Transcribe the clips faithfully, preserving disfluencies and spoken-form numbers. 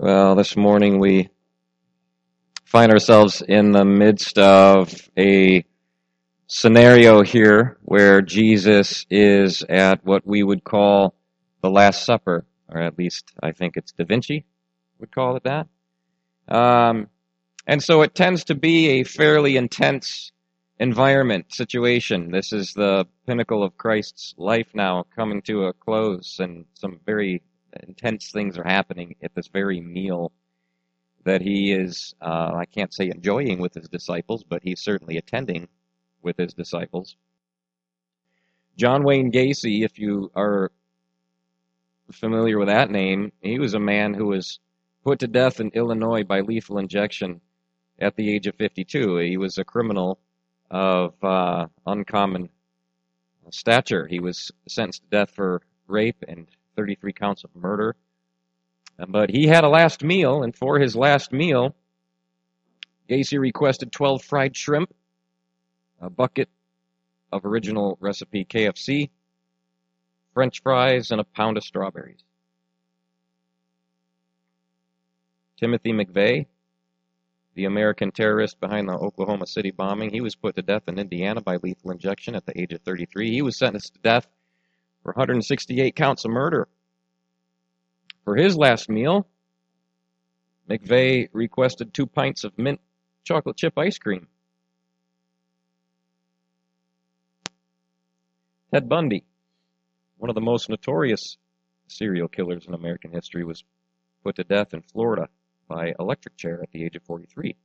Well, this morning we find ourselves in the midst of a scenario here where Jesus is at what we would call the Last Supper, or at least I think it's Da Vinci would call it that. Um, and so it tends to be a fairly intense environment, situation. This is the pinnacle of Christ's life now coming to a close, and some very intense things are happening at this very meal that he is, uh, I can't say enjoying with his disciples, but he's certainly attending with his disciples. John Wayne Gacy, if you are familiar with that name, he was a man who was put to death in Illinois by lethal injection at the age of fifty-two. He was a criminal of uh, uncommon stature. He was sentenced to death for rape and thirty-three counts of murder. But he had a last meal, and for his last meal, Gacy requested twelve fried shrimp, a bucket of original recipe K F C, French fries, and a pound of strawberries. Timothy McVeigh, the American terrorist behind the Oklahoma City bombing, he was put to death in Indiana by lethal injection at the age of thirty-three. He was sentenced to death for one hundred sixty-eight counts of murder. For his last meal, McVeigh requested two pints of mint chocolate chip ice cream. Ted Bundy, one of the most notorious serial killers in American history, was put to death in Florida by electric chair at the age of forty-three.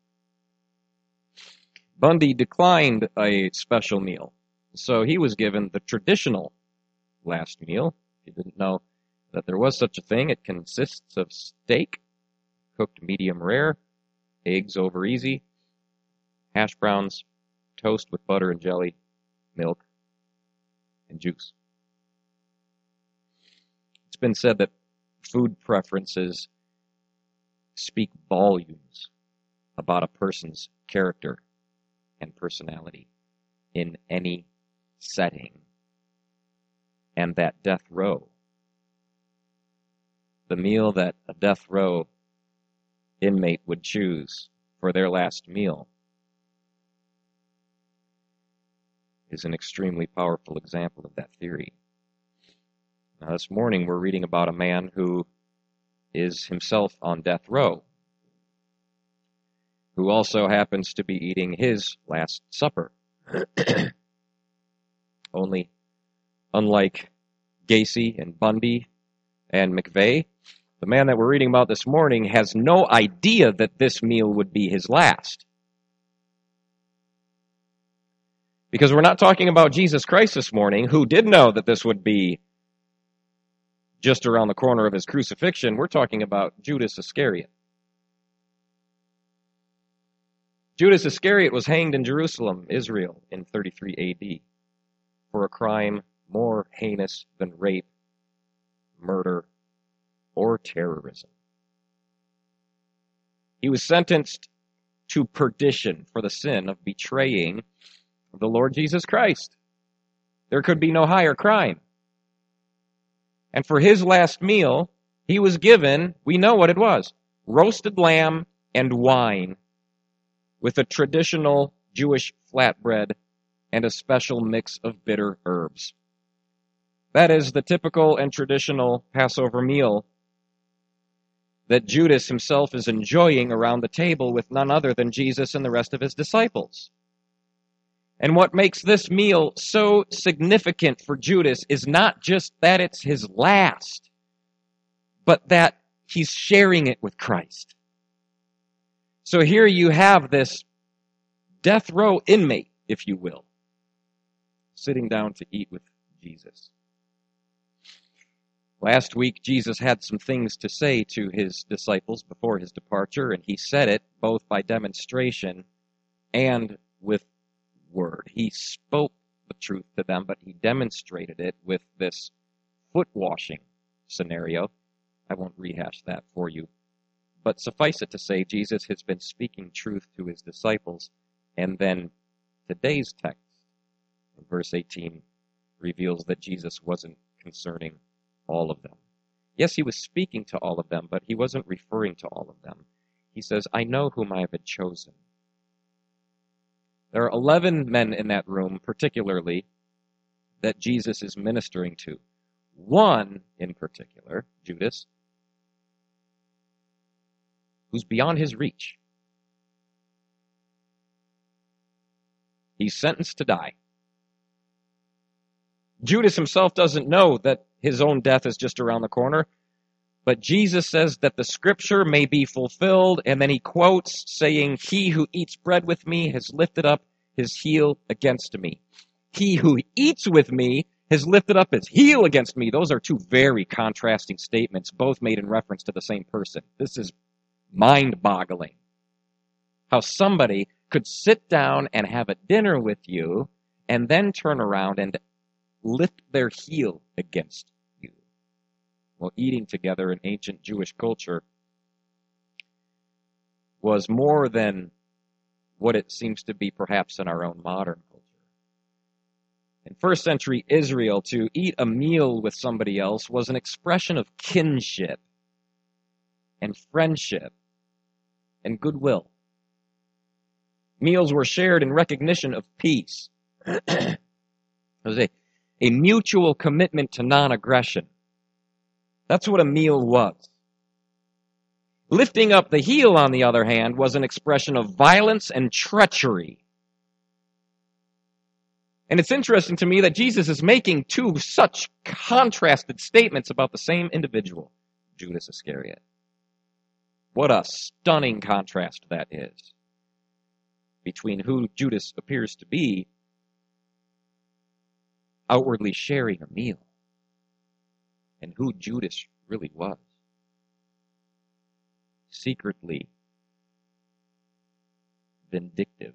Bundy declined a special meal, so he was given the traditional last meal. If you didn't know that there was such a thing, it consists of steak, cooked medium rare, eggs over easy, hash browns, toast with butter and jelly, milk, and juice. It's been said that food preferences speak volumes about a person's character and personality in any setting, and that death row, the meal that a death row inmate would choose for their last meal, is an extremely powerful example of that theory. Now, this morning we're reading about a man who is himself on death row, who also happens to be eating his last supper. Only, unlike Gacy and Bundy and McVeigh, the man that we're reading about this morning has no idea that this meal would be his last. Because we're not talking about Jesus Christ this morning, who did know that this would be just around the corner of his crucifixion. We're talking about Judas Iscariot. Judas Iscariot was hanged in Jerusalem, Israel, in thirty-three A D for a crime more heinous than rape, murder, or terrorism. He was sentenced to perdition for the sin of betraying the Lord Jesus Christ. There could be no higher crime. And for his last meal, he was given, we know what it was, roasted lamb and wine with a traditional Jewish flatbread and a special mix of bitter herbs. That is the typical and traditional Passover meal that Judas himself is enjoying around the table with none other than Jesus and the rest of his disciples. And what makes this meal so significant for Judas is not just that it's his last, but that he's sharing it with Christ. So here you have this death row inmate, if you will, sitting down to eat with Jesus. Last week, Jesus had some things to say to his disciples before his departure, and he said it both by demonstration and with word. He spoke the truth to them, but he demonstrated it with this foot washing scenario. I won't rehash that for you. But suffice it to say, Jesus has been speaking truth to his disciples, and then today's text, verse eighteen, reveals that Jesus wasn't concerning all of them. Yes, he was speaking to all of them, but he wasn't referring to all of them. He says, I know whom I have chosen. There are eleven men in that room, particularly, that Jesus is ministering to. One in particular, Judas, who's beyond his reach. He's sentenced to die. Judas himself doesn't know that his own death is just around the corner, but Jesus says that the scripture may be fulfilled, and then he quotes saying, he who eats bread with me has lifted up his heel against me. He who eats with me has lifted up his heel against me. Those are two very contrasting statements, both made in reference to the same person. This is mind-boggling. How somebody could sit down and have a dinner with you and then turn around and lift their heel against you. Well, eating together in ancient Jewish culture was more than what it seems to be perhaps in our own modern culture. In first century Israel, to eat a meal with somebody else was an expression of kinship and friendship and goodwill. Meals were shared in recognition of peace. It was a, a mutual commitment to non-aggression. That's what a meal was. Lifting up the heel, on the other hand, was an expression of violence and treachery. And it's interesting to me that Jesus is making two such contrasted statements about the same individual, Judas Iscariot. What a stunning contrast that is between who Judas appears to be, outwardly sharing a meal, and who Judas really was, secretly vindictive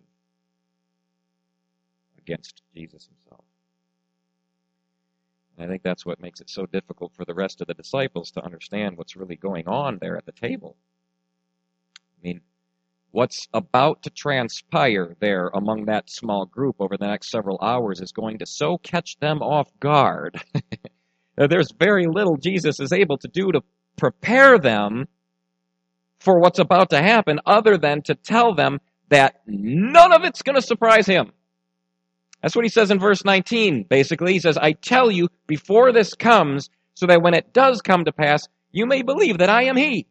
against Jesus himself. And I think that's what makes it so difficult for the rest of the disciples to understand what's really going on there at the table. I mean, what's about to transpire there among that small group over the next several hours is going to so catch them off guard. There's very little Jesus is able to do to prepare them for what's about to happen other than to tell them that none of it's going to surprise him. That's what he says in verse nineteen, basically. He says, I tell you before this comes, so that when it does come to pass, you may believe that I am he.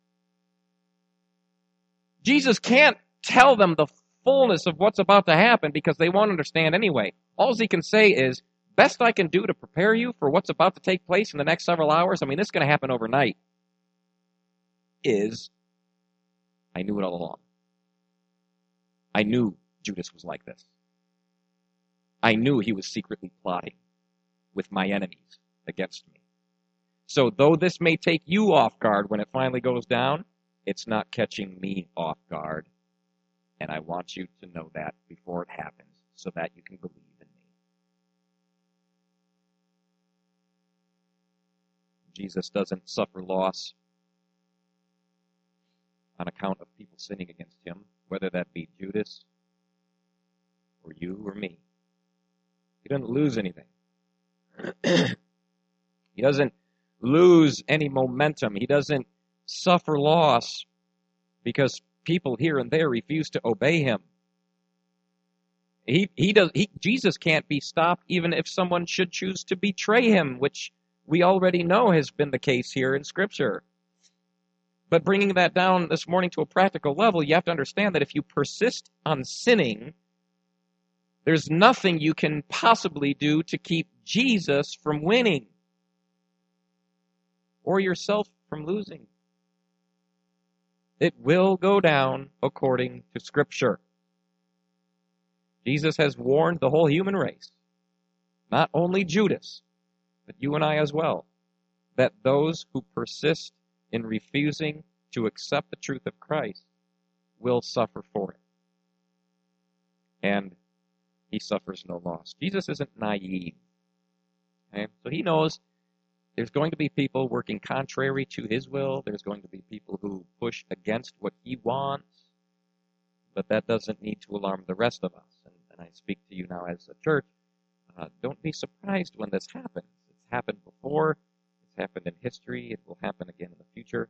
Jesus can't tell them the fullness of what's about to happen because they won't understand anyway. All he can say is, best I can do to prepare you for what's about to take place in the next several hours, I mean, this is going to happen overnight, is, I knew it all along. I knew Judas was like this. I knew he was secretly plotting with my enemies against me. So though this may take you off guard when it finally goes down, it's not catching me off guard. And I want you to know that before it happens so that you can believe in me. Jesus doesn't suffer loss on account of people sinning against him, whether that be Judas or you or me. He doesn't lose anything. He doesn't lose any momentum. He doesn't suffer loss because people here and there refuse to obey him. He, he does, he, Jesus can't be stopped even if someone should choose to betray him, which we already know has been the case here in Scripture. But bringing that down this morning to a practical level, you have to understand that if you persist on sinning, there's nothing you can possibly do to keep Jesus from winning or yourself from losing. It will go down according to Scripture. Jesus has warned the whole human race, not only Judas, but you and I as well, that those who persist in refusing to accept the truth of Christ will suffer for it. And he suffers no loss. Jesus isn't naive. Okay? So he knows there's going to be people working contrary to his will. There's going to be people who push against what he wants. But that doesn't need to alarm the rest of us. And, and I speak to you now as a church. Uh, don't be surprised when this happens. It's happened before. It's happened in history. It will happen again in the future.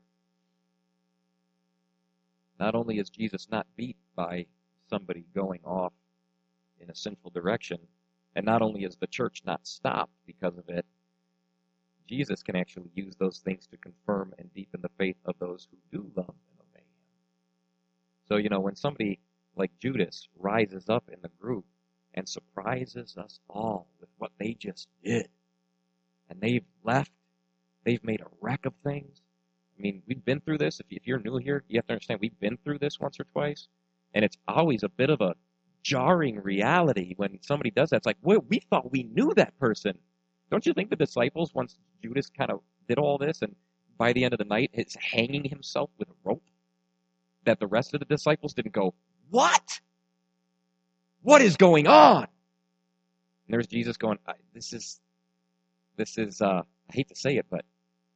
Not only is Jesus not beat by somebody going off in a sinful direction, and not only is the church not stopped because of it, Jesus can actually use those things to confirm and deepen the faith of those who do love and obey him. So, you know, when somebody like Judas rises up in the group and surprises us all with what they just did, and they've left, they've made a wreck of things. I mean, we've been through this. If you're new here, you have to understand we've been through this once or twice, and it's always a bit of a jarring reality when somebody does that. It's like, well, we thought we knew that person. Don't you think the disciples, once Judas kind of did all this, and by the end of the night is hanging himself with a rope, that the rest of the disciples didn't go, what? What is going on? And there's Jesus going, this is, this is, uh, I hate to say it, but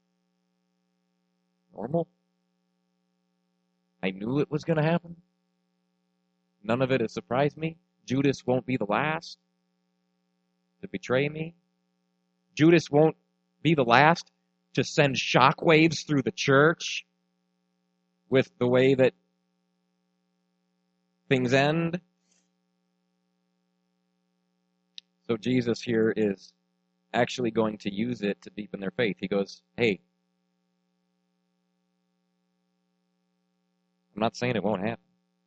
normal. I knew it was going to happen. None of it has surprised me. Judas won't be the last to betray me. Judas won't be the last to send shockwaves through the church with the way that things end. So Jesus here is actually going to use it to deepen their faith. He goes, hey, I'm not saying it won't happen,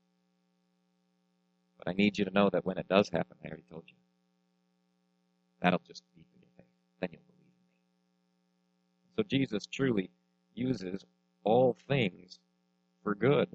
but I need you to know that when it does happen, I already told you, that'll just deepen your faith. Then you'll believe in me. So Jesus truly uses all things for good.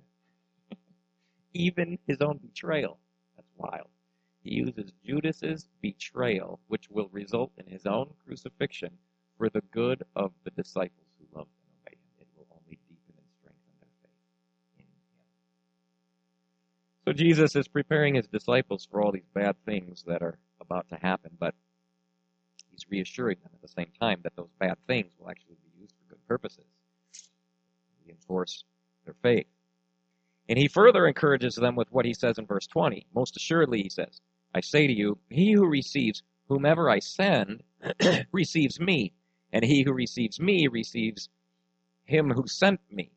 Even his own betrayal. That's wild. He uses Judas's betrayal, which will result in his own crucifixion, for the good of the disciples who love and obey him. It will only deepen and strengthen their faith in him. So Jesus is preparing his disciples for all these bad things that are about to happen, but he's reassuring them at the same time that those bad things will actually be used for good purposes, reinforce their faith. And he further encourages them with what he says in verse twenty. Most assuredly, he says, I say to you, he who receives whomever I send receives me, and he who receives me receives him who sent me.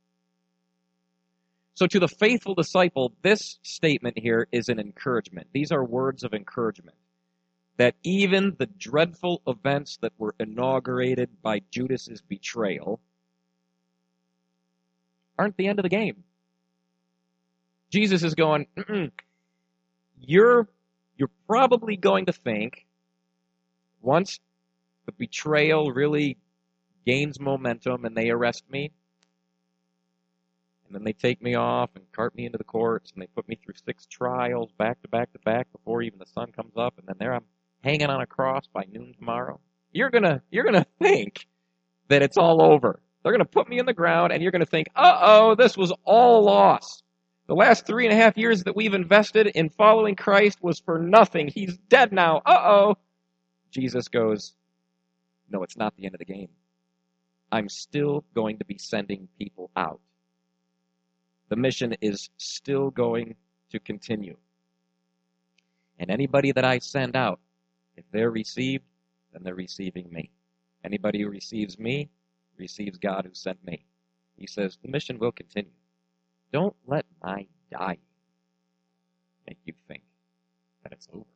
So to the faithful disciple, this statement here is an encouragement. These are words of encouragement. That even the dreadful events that were inaugurated by Judas's betrayal aren't the end of the game. Jesus is going, Mm-mm. you're you're probably going to think, once the betrayal really gains momentum and they arrest me, and then they take me off and cart me into the courts, and they put me through six trials back to back to back before even the sun comes up, and then there I'm hanging on a cross by noon tomorrow. You're gonna you're gonna think that it's all over. They're gonna put me in the ground, and you're gonna think, uh-oh, this was all loss. The last three and a half years that we've invested in following Christ was for nothing. He's dead now. Uh-oh. Jesus goes, no, it's not the end of the game. I'm still going to be sending people out. The mission is still going to continue. And anybody that I send out, if they're received, then they're receiving me. Anybody who receives me, receives God who sent me. He says, the mission will continue. Don't let my dying make you think that it's over.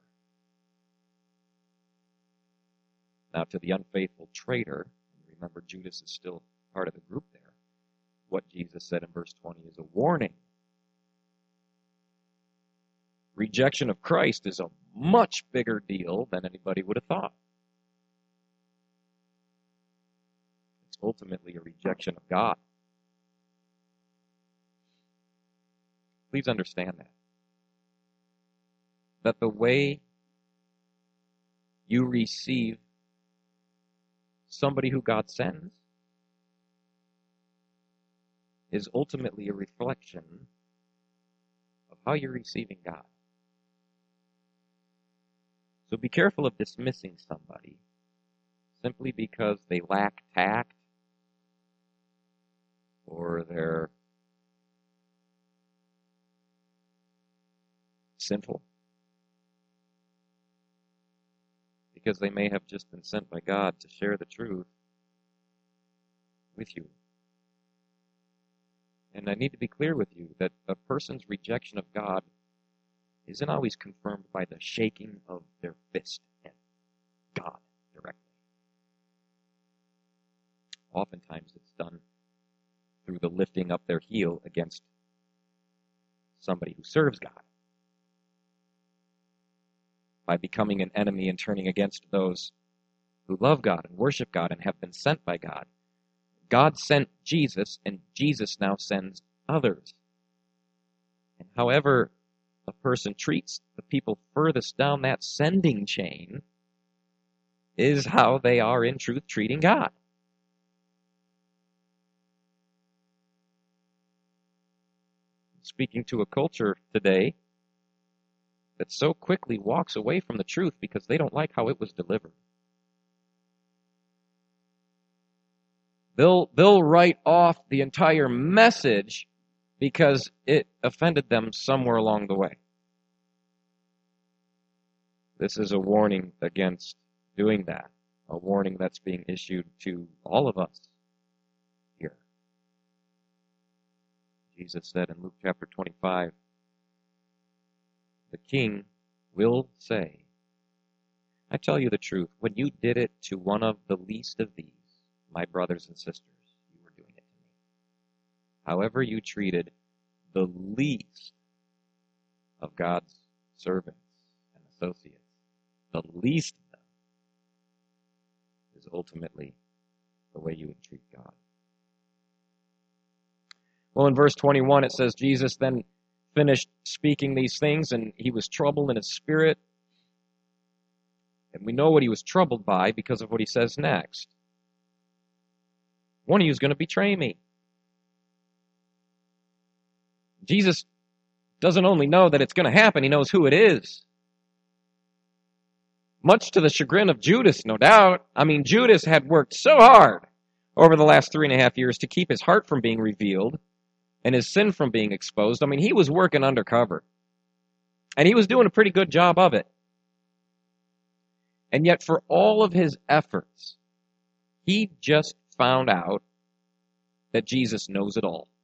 Now, to the unfaithful traitor, remember Judas is still part of the group there, what Jesus said in verse twenty is a warning. Rejection of Christ is a much bigger deal than anybody would have thought. It's ultimately a rejection of God. Please understand that. That the way you receive somebody who God sends is ultimately a reflection of how you're receiving God. So be careful of dismissing somebody simply because they lack tact or they're sinful. Because they may have just been sent by God to share the truth with you. And I need to be clear with you that a person's rejection of God isn't always confirmed by the shaking of their fist at God directly. Oftentimes it's done through the lifting up their heel against somebody who serves God, by becoming an enemy and turning against those who love God and worship God and have been sent by God. God sent Jesus, and Jesus now sends others. And however a person treats the people furthest down that sending chain is how they are in truth treating God. Speaking to a culture today that so quickly walks away from the truth because they don't like how it was delivered. They'll, they'll write off the entire message because it offended them somewhere along the way. This is a warning against doing that, a warning that's being issued to all of us here. Jesus said in Luke chapter twenty-five, the king will say, I tell you the truth, when you did it to one of the least of these, my brothers and sisters, you were doing it to me. However you treated the least of God's servants and associates, the least of them, is ultimately the way you would treat God. Well, in verse twenty-one, it says, Jesus then finished speaking these things, and he was troubled in his spirit. And we know what he was troubled by because of what he says next. One of you is going to betray me. Jesus doesn't only know that it's going to happen, he knows who it is. Much to the chagrin of Judas, no doubt. I mean, Judas had worked so hard over the last three and a half years to keep his heart from being revealed and his sin from being exposed. I mean, he was working undercover. And he was doing a pretty good job of it. And yet, for all of his efforts, he just found out that Jesus knows it all.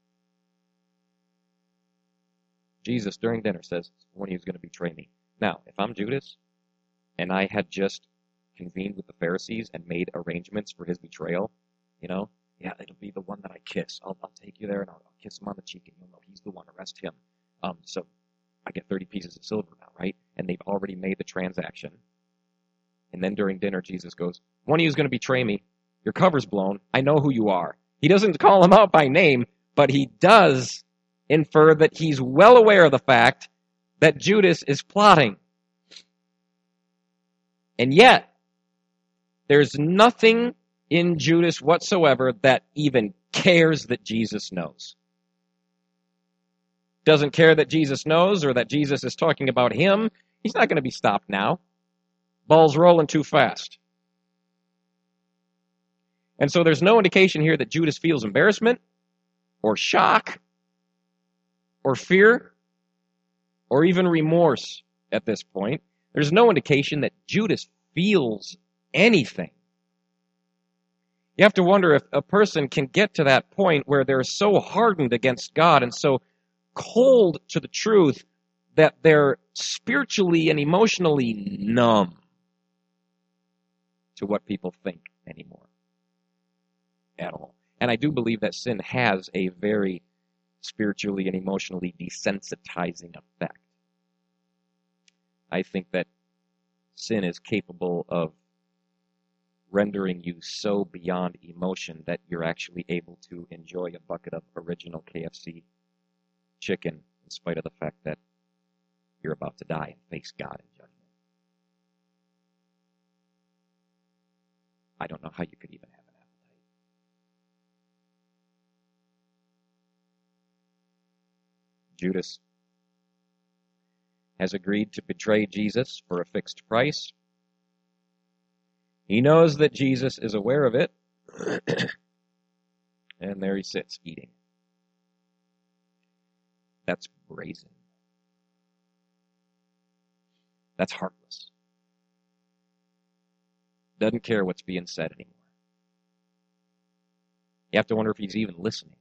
Jesus, during dinner, says, one of you is going to betray me. Now, if I'm Judas, and I had just convened with the Pharisees and made arrangements for his betrayal, you know, yeah, it'll be the one that I kiss. I'll, I'll take you there and I'll, I'll kiss him on the cheek and you'll know he's the one. Arrest him. Um, so I get thirty pieces of silver now, right? And they've already made the transaction. And then during dinner, Jesus goes, one of you is going to betray me. Your cover's blown. I know who you are. He doesn't call him out by name, but he does infer that he's well aware of the fact that Judas is plotting. And yet, there's nothing in Judas whatsoever that even cares that Jesus knows. Doesn't care that Jesus knows or that Jesus is talking about him. He's not going to be stopped now. Ball's rolling too fast. And so there's no indication here that Judas feels embarrassment or shock or fear or even remorse at this point. There's no indication that Judas feels anything. You have to wonder if a person can get to that point where they're so hardened against God and so cold to the truth that they're spiritually and emotionally numb to what people think anymore at all. And I do believe that sin has a very spiritually and emotionally desensitizing effect. I think that sin is capable of rendering you so beyond emotion that you're actually able to enjoy a bucket of original K F C chicken in spite of the fact that you're about to die and face God in judgment. I don't know how you could even have an appetite. Judas has agreed to betray Jesus for a fixed price. He knows that Jesus is aware of it, and there he sits eating. That's brazen. That's heartless. Doesn't care what's being said anymore. You have to wonder if he's even listening.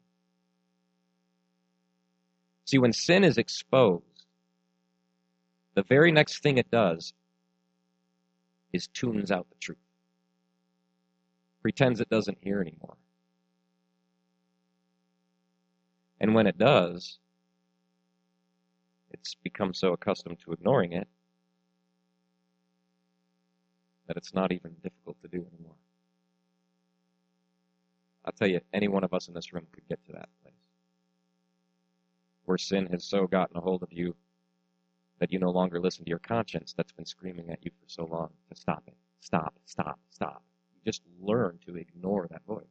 See, when sin is exposed, the very next thing it does is tunes out the truth. Pretends it doesn't hear anymore. And when it does, it's become so accustomed to ignoring it that it's not even difficult to do anymore. I'll tell you, any one of us in this room could get to that place where sin has so gotten a hold of you that you no longer listen to your conscience that's been screaming at you for so long to stop it. Stop, stop, stop. You just learn to ignore that voice.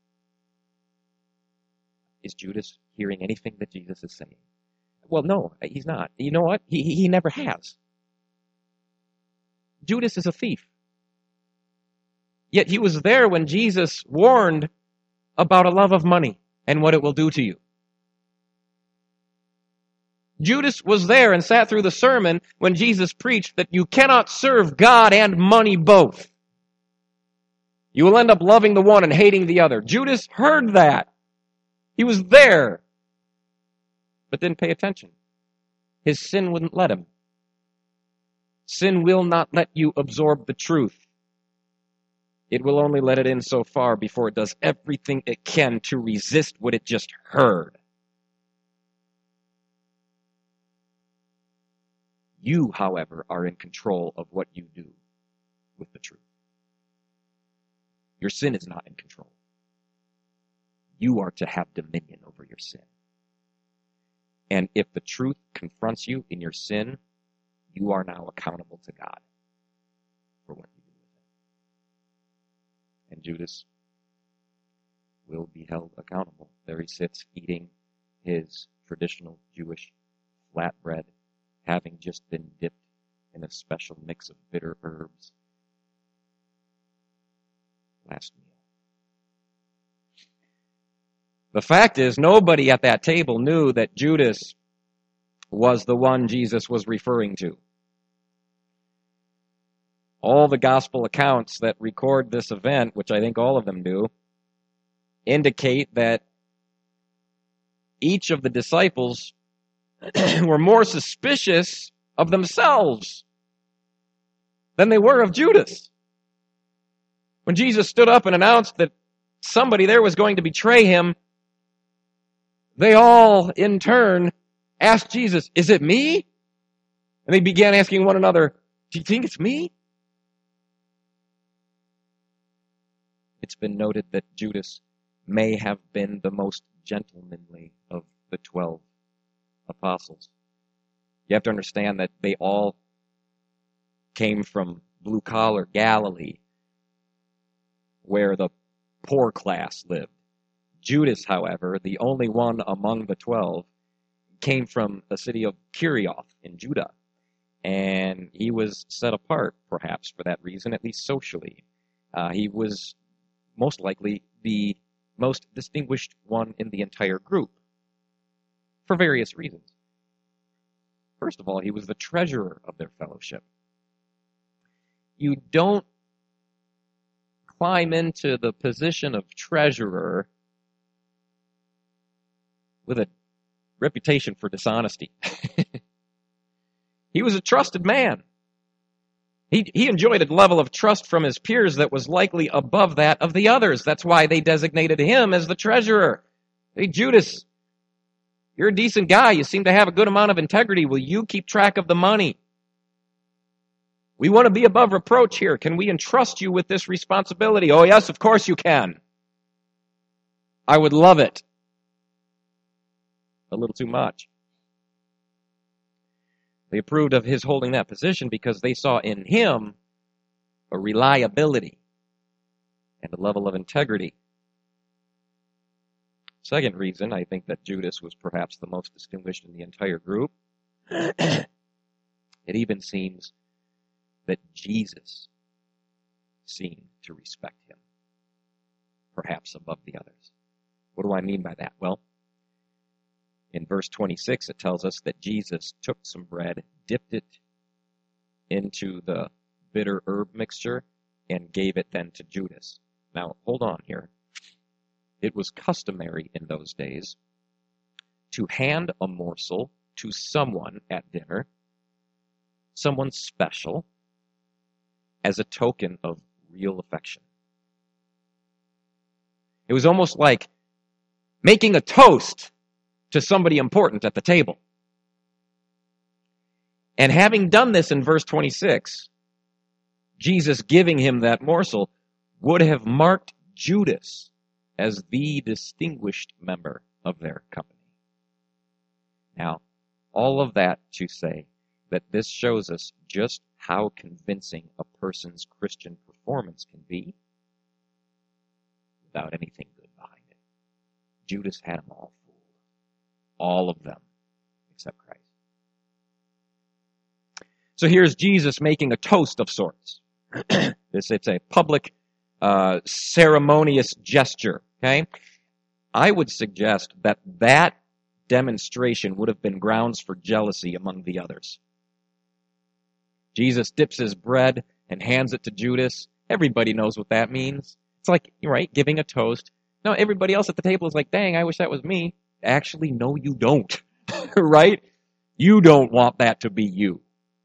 Is Judas hearing anything that Jesus is saying? Well, no, he's not. You know what? He, he never has. Judas is a thief. Yet he was there when Jesus warned about a love of money and what it will do to you. Judas was there and sat through the sermon when Jesus preached that you cannot serve God and money both. You will end up loving the one and hating the other. Judas heard that. He was there, but didn't pay attention. His sin wouldn't let him. Sin will not let you absorb the truth. It will only let it in so far before it does everything it can to resist what it just heard. You, however, are in control of what you do with the truth. Your sin is not in control. You are to have dominion over your sin. And if the truth confronts you in your sin, you are now accountable to God for what you do with it. And Judas will be held accountable. There he sits eating his traditional Jewish flatbread, having just been dipped in a special mix of bitter herbs. Last meal. The fact is, nobody at that table knew that Judas was the one Jesus was referring to. All the gospel accounts that record this event, which I think all of them do, indicate that each of the disciples were more suspicious of themselves than they were of Judas. When Jesus stood up and announced that somebody there was going to betray him, they all, in turn, asked Jesus, "Is it me?" And they began asking one another, "Do you think it's me?" It's been noted that Judas may have been the most gentlemanly of the twelve apostles. You have to understand that they all came from blue-collar Galilee, where the poor class lived. Judas, however, the only one among the twelve, came from the city of Kerioth in Judah. And he was set apart, perhaps, for that reason, at least socially. Uh, he was most likely the most distinguished one in the entire group, for various reasons. First of all, he was the treasurer of their fellowship. You don't climb into the position of treasurer with a reputation for dishonesty. He was a trusted man. He, he enjoyed a level of trust from his peers that was likely above that of the others. That's why they designated him as the treasurer. Hey, Judas, you're a decent guy. You seem to have a good amount of integrity. Will you keep track of the money? We want to be above reproach here. Can we entrust you with this responsibility? Oh, yes, of course you can. I would love it. A little too much. They approved of his holding that position because they saw in him a reliability and a level of integrity. Second reason, I think that Judas was perhaps the most distinguished in the entire group. It even seems that Jesus seemed to respect him, perhaps above the others. What do I mean by that? Well, in verse twenty-six, it tells us that Jesus took some bread, dipped it into the bitter herb mixture, and gave it then to Judas. Now, hold on here. it was customary in those days to hand a morsel to someone at dinner, someone special, as a token of real affection. It was almost like making a toast to somebody important at the table. And having done this in verse twenty-six, Jesus giving him that morsel would have marked Judas as the distinguished member of their company. Now, all of that to say that this shows us just how convincing a person's Christian performance can be without anything good behind it. Judas had them all fooled. All of them, except Christ. So here's Jesus making a toast of sorts. This, it's a public, uh, ceremonious gesture, okay? I would suggest that that demonstration would have been grounds for jealousy among the others. Jesus dips his bread and hands it to Judas. Everybody knows what that means. It's like, right, giving a toast. No, everybody else at the table is like, dang, I wish that was me. Actually, no, you don't, right? You don't want that to be you.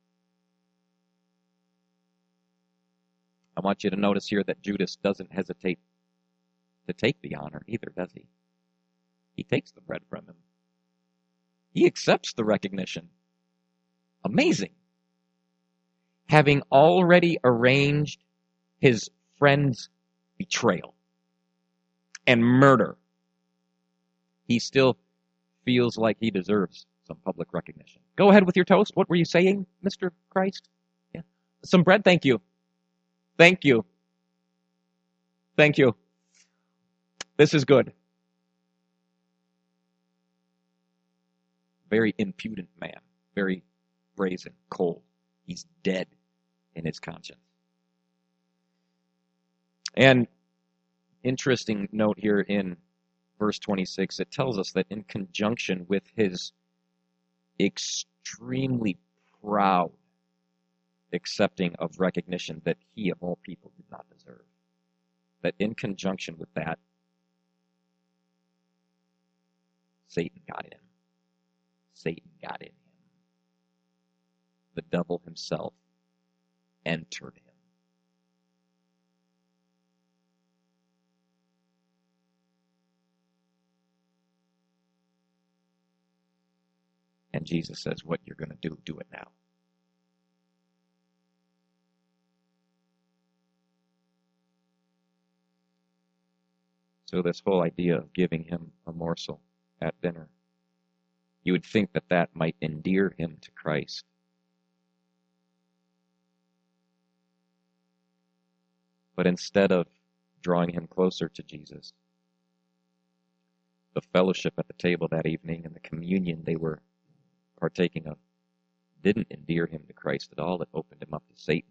I want you to notice here that Judas doesn't hesitate to take the honor either, does he? He takes the bread from him. He accepts the recognition. Amazing. Having already arranged his friend's betrayal and murder, he still feels like he deserves some public recognition. Go ahead with your toast. What were you saying, Mister Christ? Yeah. Some bread, thank you. Thank you. Thank you. This is good. Very impudent man. Very brazen, cold. He's dead in his conscience. And interesting note here in verse twenty-six, it tells us that in conjunction with his extremely proud accepting of recognition that he of all people did not deserve, that in conjunction with that, Satan got in. Satan got in him. The devil himself entered him. And Jesus says, what you're going to do, do it now. So this whole idea of giving him a morsel at dinner, you would think that that might endear him to Christ. But instead of drawing him closer to Jesus, the fellowship at the table that evening and the communion they were partaking of didn't endear him to Christ at all. It opened him up to Satan.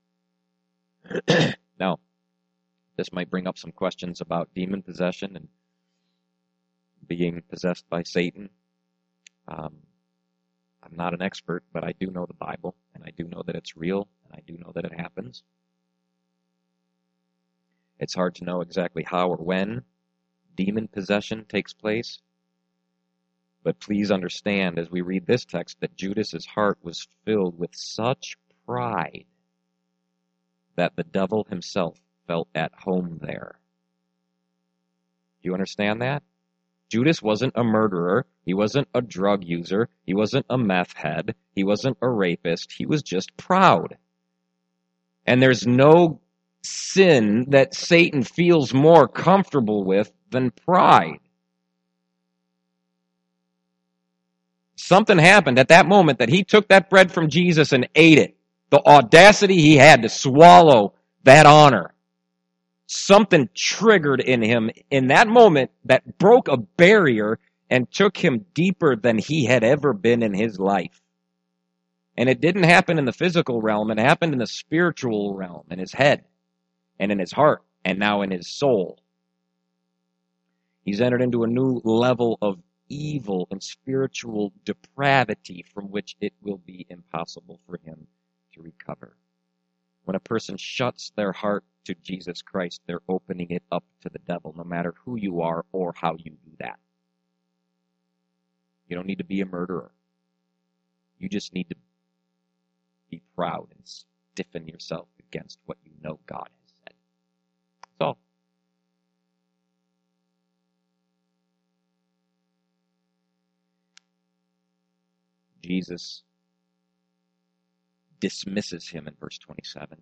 Now, this might bring up some questions about demon possession and being possessed by Satan. Um, I'm not an expert, but I do know the Bible, and I do know that it's real, and I do know that it happens. It's hard to know exactly how or when demon possession takes place, but please understand as we read this text that Judas's heart was filled with such pride that the devil himself felt at home there. Do you understand that? Judas wasn't a murderer. He wasn't a drug user. He wasn't a meth head. He wasn't a rapist. He was just proud. And there's no sin that Satan feels more comfortable with than pride. Something happened at that moment that he took that bread from Jesus and ate it. The audacity he had to swallow that honor. Something triggered in him in that moment that broke a barrier and took him deeper than he had ever been in his life. And it didn't happen in the physical realm. It happened in the spiritual realm, in his head and in his heart and now in his soul. He's entered into a new level of evil and spiritual depravity from which it will be impossible for him to recover. When a person shuts their heart to Jesus Christ, they're opening it up to the devil, no matter who you are or how you do that. You don't need to be a murderer. You just need to be proud and stiffen yourself against what you know God has said. That's all. Jesus dismisses him in verse twenty-seven.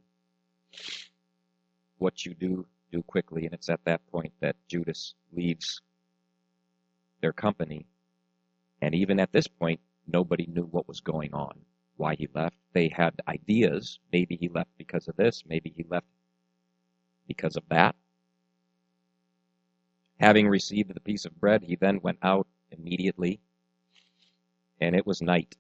What you do, do quickly. And it's at that point that Judas leaves their company. And even at this point, nobody knew what was going on, why he left. They had ideas. Maybe he left because of this. Maybe he left because of that. Having received the piece of bread, he then went out immediately, and it was night.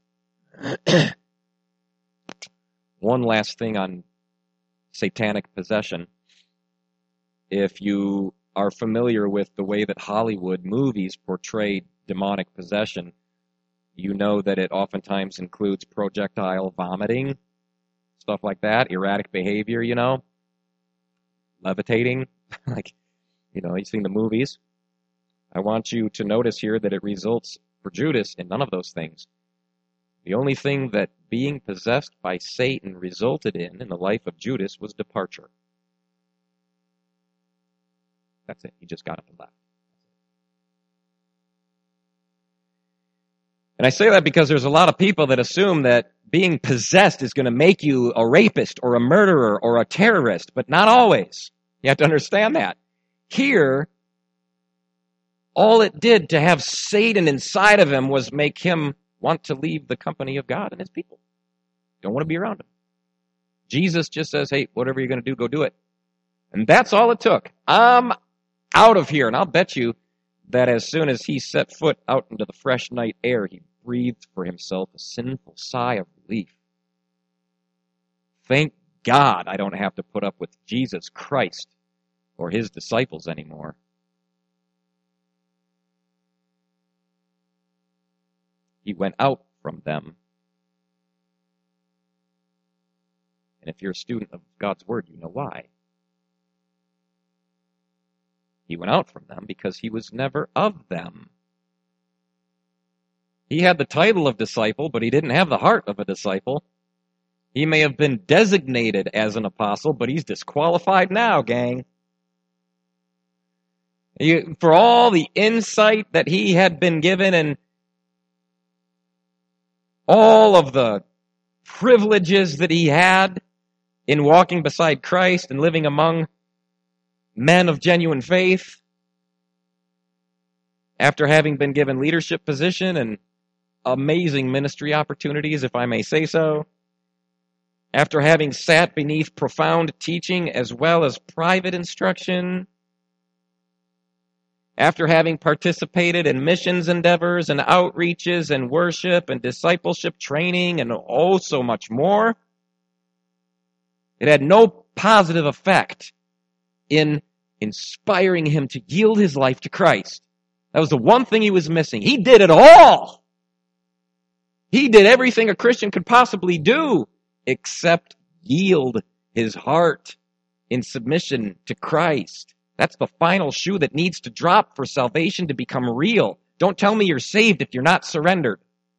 One last thing on satanic possession. If you are familiar with the way that Hollywood movies portray demonic possession, you know that it oftentimes includes projectile vomiting, stuff like that, erratic behavior, you know, levitating, like, you know, you've seen the movies. I want you to notice here that it results for Judas in none of those things. The only thing that being possessed by Satan resulted in in the life of Judas was departure. That's it. He just got up and left. And I say that because there's a lot of people that assume that being possessed is going to make you a rapist or a murderer or a terrorist, but not always. You have to understand that. Here, all it did to have Satan inside of him was make him want to leave the company of God and his people. Don't want to be around him. Jesus just says, hey, whatever you're going to do, go do it. And that's all it took. I'm out of here. And I'll bet you that as soon as he set foot out into the fresh night air, he breathed for himself a sinful sigh of relief. Thank God I don't have to put up with Jesus Christ or his disciples anymore. He went out from them. And if you're a student of God's Word, you know why. He went out from them because he was never of them. He had the title of disciple, but he didn't have the heart of a disciple. He may have been designated as an apostle, but he's disqualified now, gang. You, for all the insight that he had been given and all of the privileges that he had in walking beside Christ and living among men of genuine faith, after having been given leadership position and amazing ministry opportunities, if I may say so, after having sat beneath profound teaching as well as private instruction, after having participated in missions endeavors and outreaches and worship and discipleship training and oh so much more, it had no positive effect in inspiring him to yield his life to Christ. That was the one thing he was missing. He did it all. He did everything a Christian could possibly do except yield his heart in submission to Christ. That's the final shoe that needs to drop for salvation to become real. Don't tell me you're saved if you're not surrendered.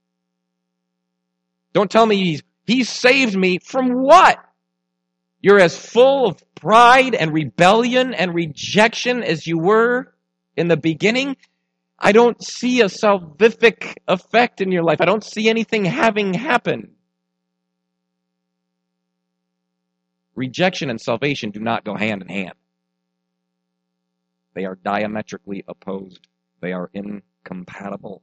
Don't tell me he's, he saved me from what? You're as full of pride and rebellion and rejection as you were in the beginning. I don't see a salvific effect in your life. I don't see anything having happened. Rejection and salvation do not go hand in hand. They are diametrically opposed. They are incompatible.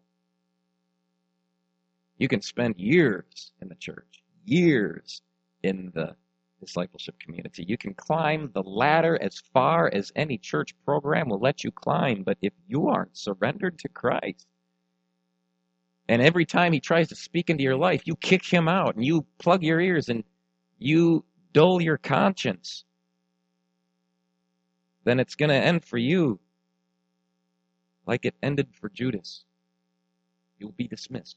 You can spend years in the church, years in the discipleship community. You can climb the ladder as far as any church program will let you climb, but if you aren't surrendered to Christ, and every time he tries to speak into your life, you kick him out and you plug your ears and you dull your conscience, then it's going to end for you like it ended for Judas. You'll be dismissed.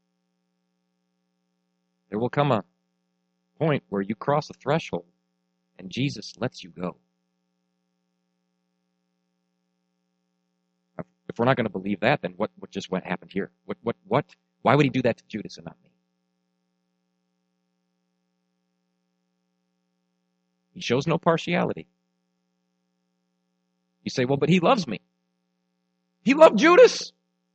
There will come a point where you cross a threshold and Jesus lets you go. If we're not going to believe that, then what, what just what happened here? What, what, what? Why would he do that to Judas and not me? He shows no partiality. You say, well, but he loves me. He loved Judas.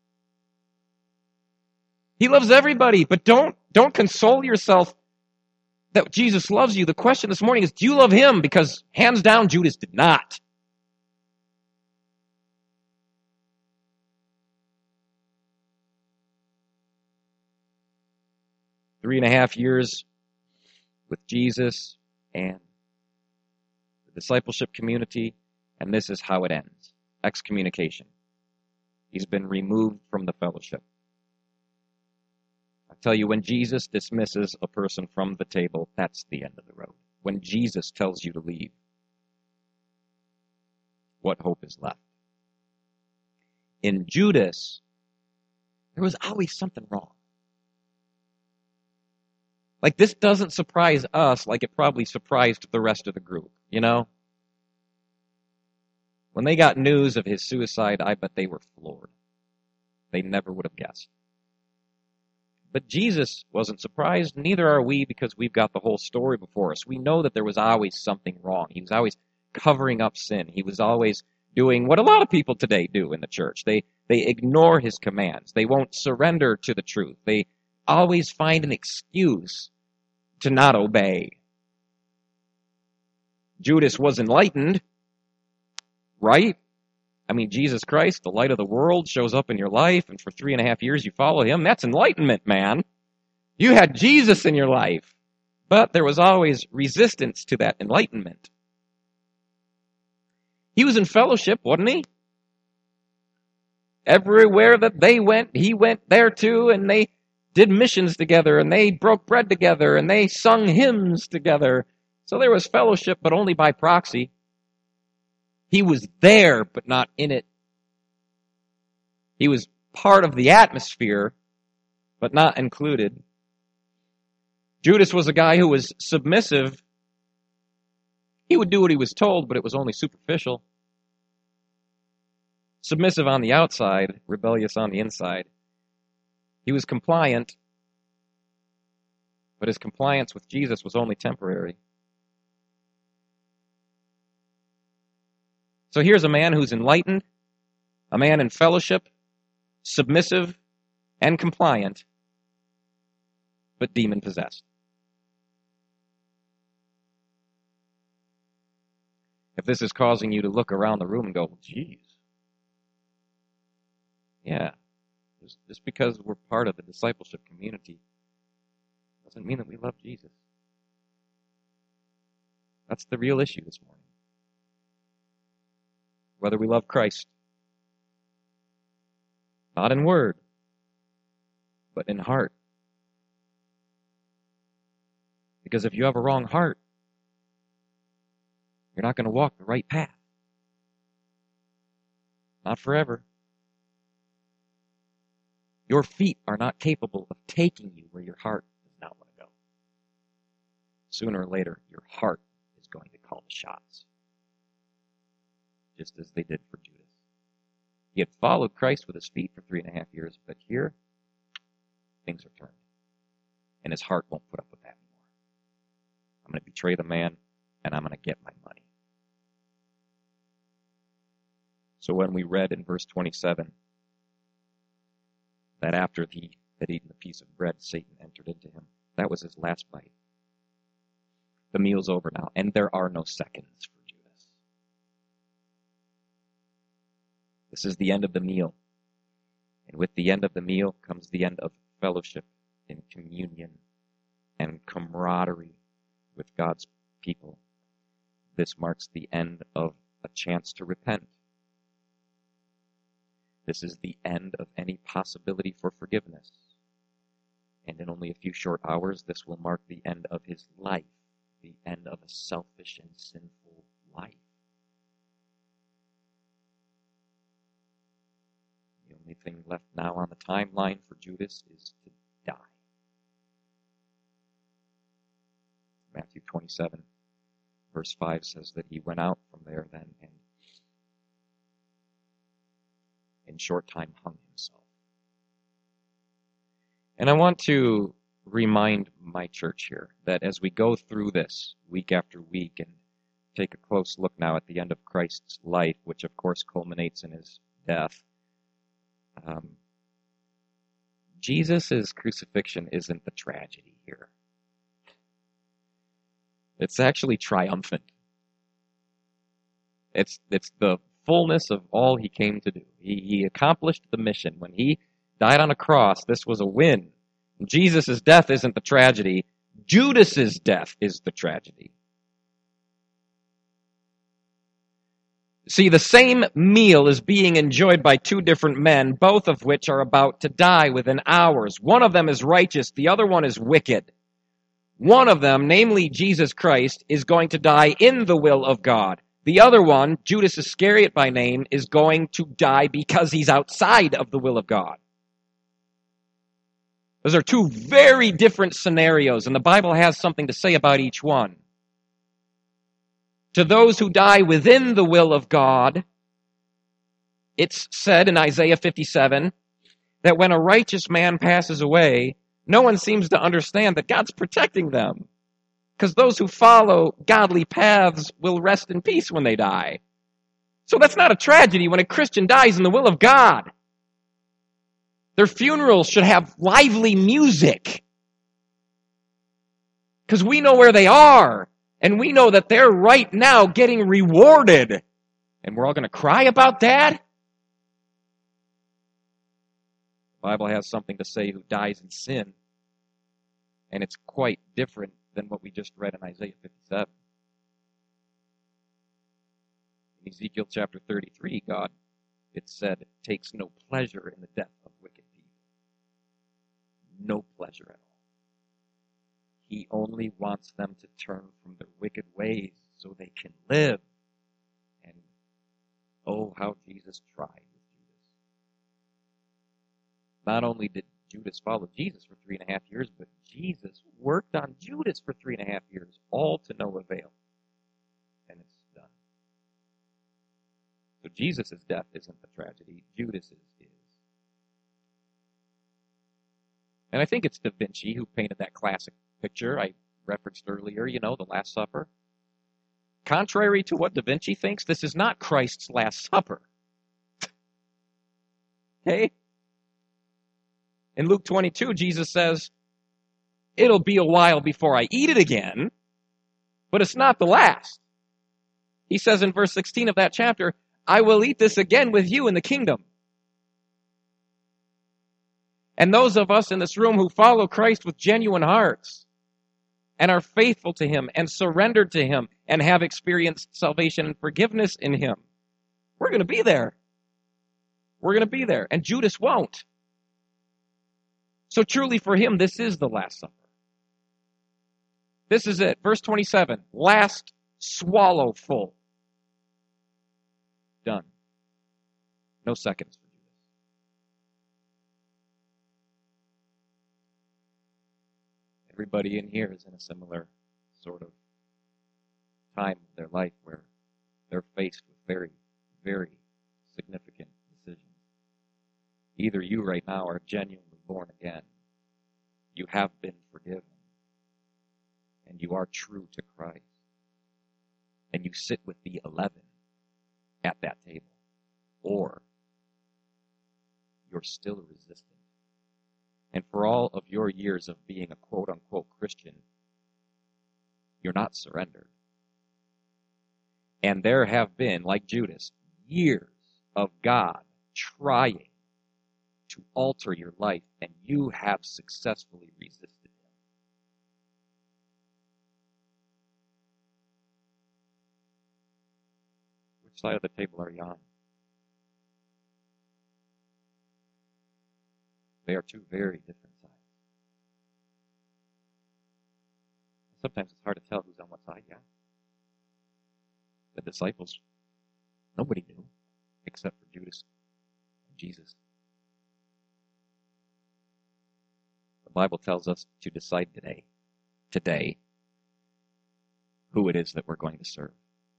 He loves everybody, but don't, don't console yourself that Jesus loves you. The question this morning is, do you love him? Because hands down, Judas did not. Three and a half years with Jesus and the discipleship community, and this is how it ends. Excommunication. He's been removed from the fellowship. I tell you, when Jesus dismisses a person from the table, that's the end of the road. When Jesus tells you to leave, what hope is left? In Judas, there was always something wrong. Like, this doesn't surprise us like it probably surprised the rest of the group, you know? When they got news of his suicide, I bet they were floored. They never would have guessed. But Jesus wasn't surprised, neither are we, because we've got the whole story before us. We know that there was always something wrong. He was always covering up sin. He was always doing what a lot of people today do in the church. They they ignore his commands. They won't surrender to the truth. They always find an excuse to not obey. Judas was enlightened, right? I mean, Jesus Christ, the light of the world, shows up in your life, and for three and a half years you follow him. That's enlightenment, man. You had Jesus in your life. But there was always resistance to that enlightenment. He was in fellowship, wasn't he? Everywhere that they went, he went there too, and they did missions together, and they broke bread together, and they sung hymns together. So there was fellowship, but only by proxy. He was there, but not in it. He was part of the atmosphere, but not included. Judas was a guy who was submissive. He would do what he was told, but it was only superficial. Submissive on the outside, rebellious on the inside. He was compliant, but his compliance with Jesus was only temporary. So here's a man who's enlightened, a man in fellowship, submissive and compliant, but demon-possessed. If this is causing you to look around the room and go, geez, yeah, just, just because we're part of the discipleship community doesn't mean that we love Jesus. That's the real issue this morning. Whether we love Christ, not in word, but in heart. Because if you have a wrong heart, you're not going to walk the right path. Not forever. Your feet are not capable of taking you where your heart does not want to go. Sooner or later, your heart is going to call the shots. Just as they did for Judas. He had followed Christ with his feet for three and a half years, but here, things are turned. And his heart won't put up with that anymore. I'm going to betray the man, and I'm going to get my money. So when we read in verse twenty-seven that after he had eaten a piece of bread, Satan entered into him, that was his last bite. The meal's over now, and there are no seconds for Judas. This is the end of the meal. And with the end of the meal comes the end of fellowship and communion and camaraderie with God's people. This marks the end of a chance to repent. This is the end of any possibility for forgiveness. And in only a few short hours, this will mark the end of his life, the end of a selfish and sinful life. The only thing left now on the timeline for Judas is to die. Matthew twenty-seven, verse five says that he went out from there then and in short time hung himself. And I want to remind my church here that as we go through this week after week and take a close look now at the end of Christ's life, which of course culminates in his death, um, Jesus' crucifixion isn't the tragedy here. It's actually triumphant. It's it's the fullness of all he came to do. He, he accomplished the mission. When he died on a cross, this was a win. Jesus' death isn't the tragedy. Judas's death is the tragedy. See, the same meal is being enjoyed by two different men, both of which are about to die within hours. One of them is righteous, the other one is wicked. One of them, namely Jesus Christ, is going to die in the will of God. The other one, Judas Iscariot by name, is going to die because he's outside of the will of God. Those are two very different scenarios, and the Bible has something to say about each one. To those who die within the will of God, it's said in Isaiah fifty-seven that when a righteous man passes away, no one seems to understand that God's protecting them. Because those who follow godly paths will rest in peace when they die. So that's not a tragedy when a Christian dies in the will of God. Their funerals should have lively music. Because we know where they are. And we know that they're right now getting rewarded. And we're all going to cry about that? The Bible has something to say who dies in sin. And it's quite different than what we just read in Isaiah fifty-seven. In Ezekiel chapter thirty-three, God, it said, takes no pleasure in the death of wicked people. No pleasure at all. He only wants them to turn from their wicked ways so they can live. And oh, how Jesus tried with Judas. Not only did Judas followed Jesus for three and a half years, but Jesus worked on Judas for three and a half years, all to no avail. And it's done. So Jesus' death isn't the tragedy, Judas's is. And I think it's Da Vinci who painted that classic picture I referenced earlier, you know, the Last Supper. Contrary to what Da Vinci thinks, this is not Christ's Last Supper. Okay? In Luke twenty-two, Jesus says, it'll be a while before I eat it again, but it's not the last. He says in verse sixteen of that chapter, I will eat this again with you in the kingdom. And those of us in this room who follow Christ with genuine hearts and are faithful to him and surrendered to him and have experienced salvation and forgiveness in him, we're going to be there. We're going to be there. And Judas won't. So truly for him, this is the Last Supper. This is it. Verse twenty-seven. Last swallow full. Done. No seconds for Judas. Everybody in here is in a similar sort of time of their life where they're faced with very, very significant decisions. Either you right now are genuinely born again, you have been forgiven, and you are true to Christ, and you sit with the eleven at that table, or you're still resistant. And for all of your years of being a quote-unquote Christian, you're not surrendered. And there have been, like Judas, years of God trying to alter your life, and you have successfully resisted him. Which side of the table are you on? They are two very different sides. Sometimes it's hard to tell who's on what side, yeah. The disciples, nobody knew, except for Judas and Jesus. The Bible tells us to decide today, today, who it is that we're going to serve.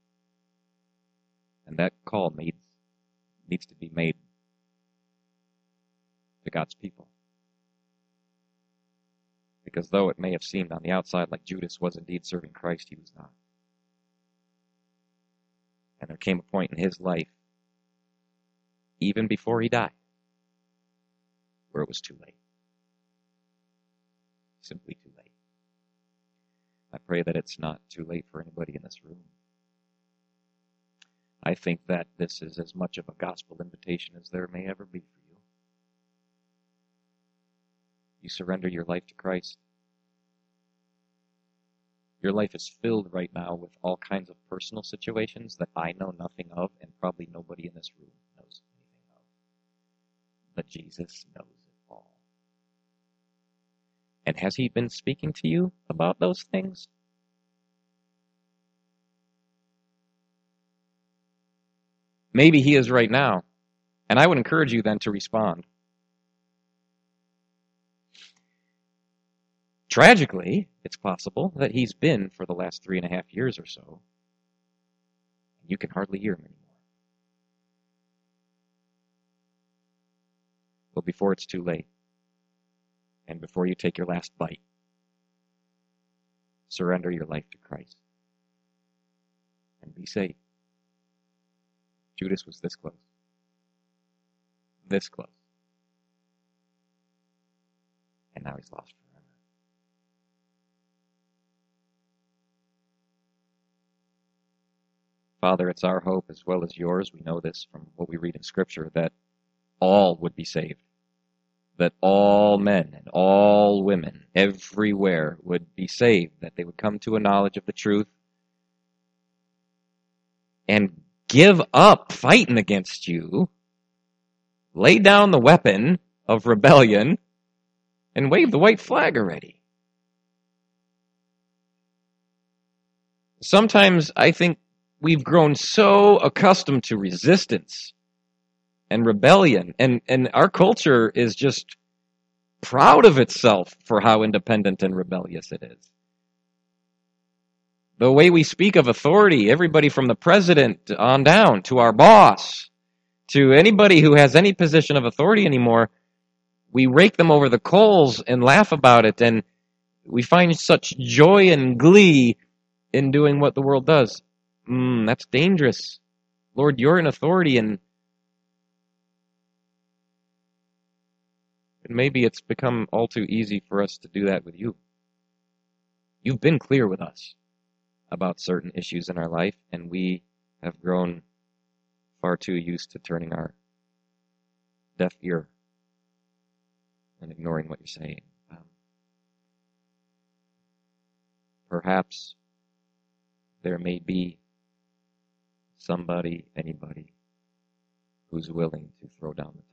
And that call needs, needs to be made to God's people. Because though it may have seemed on the outside like Judas was indeed serving Christ, he was not. And there came a point in his life, even before he died, where it was too late. Simply too late. I pray that it's not too late for anybody in this room. I think that this is as much of a gospel invitation as there may ever be for you. You surrender your life to Christ. Your life is filled right now with all kinds of personal situations that I know nothing of, and probably nobody in this room knows anything of. But Jesus knows it all. And has he been speaking to you about those things? Maybe he is right now. And I would encourage you then to respond. Tragically, it's possible that he's been for the last three and a half years or so. You can hardly hear him anymore. But before it's too late, and before you take your last bite, surrender your life to Christ and be saved. Judas was this close. This close. And now he's lost forever. Father, it's our hope as well as yours. We know this from what we read in Scripture, that all would be saved. That all men and all women everywhere would be saved. That they would come to a knowledge of the truth and give up fighting against you, lay down the weapon of rebellion, and wave the white flag already. Sometimes I think we've grown so accustomed to resistance and rebellion, and, and our culture is just proud of itself for how independent and rebellious it is. The way we speak of authority, everybody from the president on down to our boss, to anybody who has any position of authority anymore, we rake them over the coals and laugh about it, and we find such joy and glee in doing what the world does. Mm, that's dangerous. Lord, you're in authority, and maybe it's become all too easy for us to do that with you. You've been clear with us about certain issues in our life, and we have grown far too used to turning our deaf ear and ignoring what you're saying. Um, perhaps there may be somebody, anybody, who's willing to throw down the